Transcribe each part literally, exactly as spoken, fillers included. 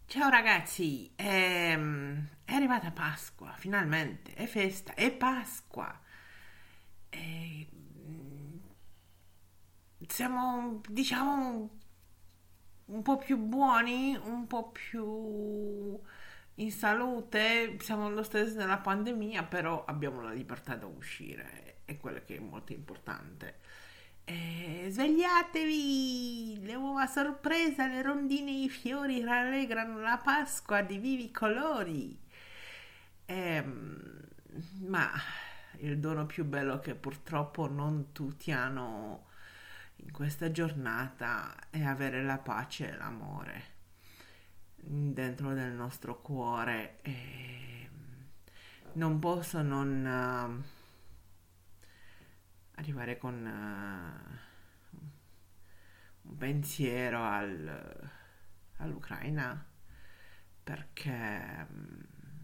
Ciao ragazzi, ehm, è arrivata Pasqua, finalmente, è festa, è Pasqua. E, mm, siamo, diciamo, un po' più buoni, un po' più in salute, siamo lo stesso nella pandemia, però abbiamo la libertà da uscire, è quello che è molto importante. Eh, svegliatevi! Le uova a sorpresa, le rondine e i fiori rallegrano la Pasqua di vivi colori. Ehm, ma il dono più bello che purtroppo non tutti hanno in questa giornata è avere la pace e l'amore dentro del nostro cuore. E non posso non eh, arrivare con eh, un pensiero al- all'Ucraina perché mm,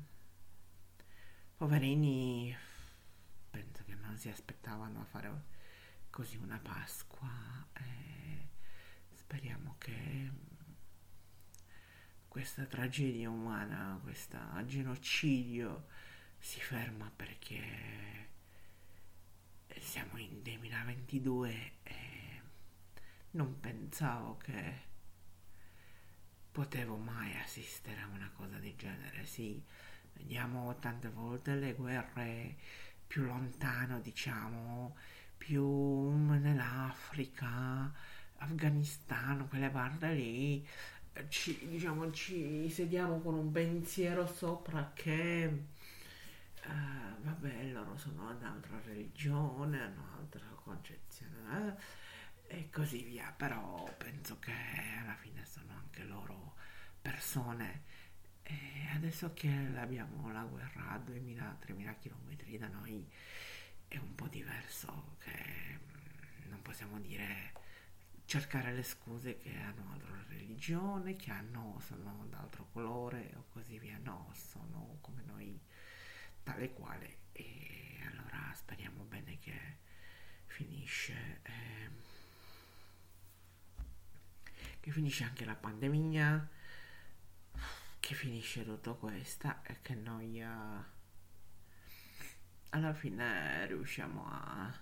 poverini penso che non si aspettavano a fare così una Pasqua e speriamo che questa tragedia umana, questo genocidio si ferma perché siamo in duemilaventidue e non pensavo che potevo mai assistere a una cosa del genere. Sì, vediamo tante volte le guerre più lontano, diciamo, più nell'Africa, Afghanistan, quelle parti lì. Ci, diciamo, ci sediamo con un pensiero sopra che eh, vabbè, loro sono un'altra religione, hanno un'altra concezione eh, e così via, però penso che alla fine sono anche loro persone e adesso che abbiamo la guerra a duemila-tremila km da noi è un po' diverso, che mm, non possiamo dire cercare le scuse che hanno altra religione, che hanno, sono d'altro colore o così via. No, sono come noi, tale quale. E allora speriamo bene che finisce, eh, che finisce anche la pandemia, che finisce tutto questo e che noi eh, alla fine riusciamo a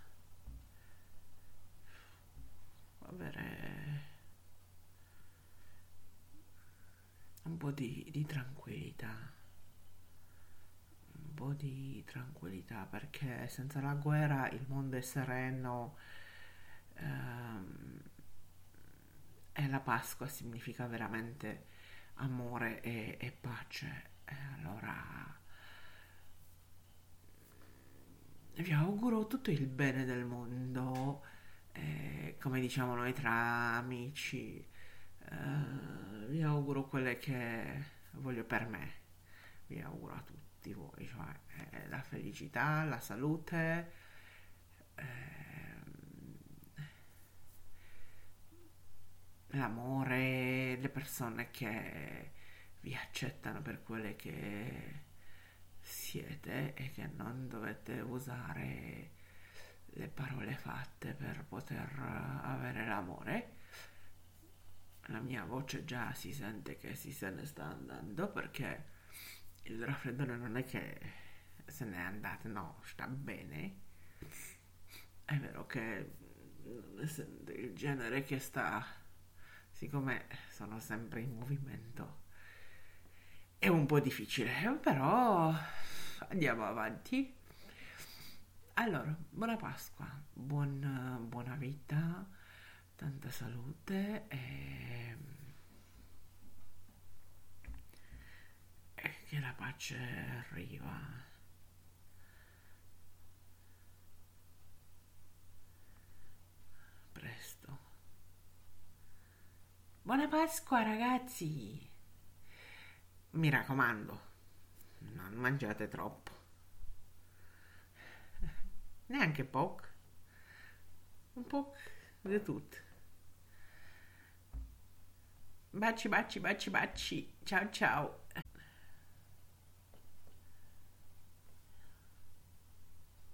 avere un po' di, di tranquillità, un po' di tranquillità perché senza la guerra il mondo è sereno ehm, e la Pasqua significa veramente amore e, e pace. E allora vi auguro tutto il bene del mondo, eh, come diciamo noi tra amici, eh, vi auguro quelle che voglio per me, vi auguro a tutti voi, cioè eh, la felicità, la salute, ehm, l'amore, le persone che vi accettano per quelle che siete e che non dovete usare le parole fatte per poter avere l'amore. La mia voce già si sente che si se ne sta andando perché il raffreddore non è che se n'è andato, no, sta bene. È vero che essendo il genere che sta, siccome sono sempre in movimento, è un po' difficile, però andiamo avanti. Allora, buona Pasqua, buon- buona vita, tanta salute e, e che la pace arriva presto. Buona Pasqua ragazzi! Mi raccomando, non mangiate troppo, neanche poco, un po' di tutto. Baci, baci, baci, baci. Ciao, ciao.